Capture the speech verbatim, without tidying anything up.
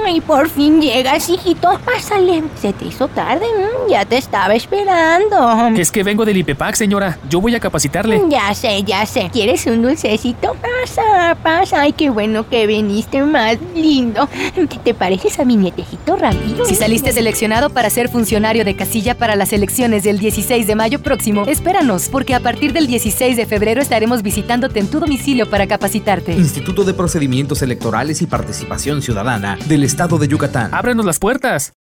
Ay, por fin llegas, hijito. Pásale. Se te hizo tarde, ¿m? Ya te estaba esperando. Es que vengo del IPEPAC, señora. Yo voy a capacitarle. Ya sé, ya sé. ¿Quieres un dulcecito? Pasa, pasa. Ay, qué bueno que viniste, más lindo. ¿Te pareces a mi nietecito Ramiro? Si saliste seleccionado para ser funcionario de casilla para las elecciones del dieciséis de mayo próximo, espéranos, porque a partir del dieciséis de febrero estaremos visitándote en tu domicilio para capacitarte. Instituto de Procedimientos Electorales y Participación Ciudadana del Estado de Yucatán. ¡Ábrenos las puertas!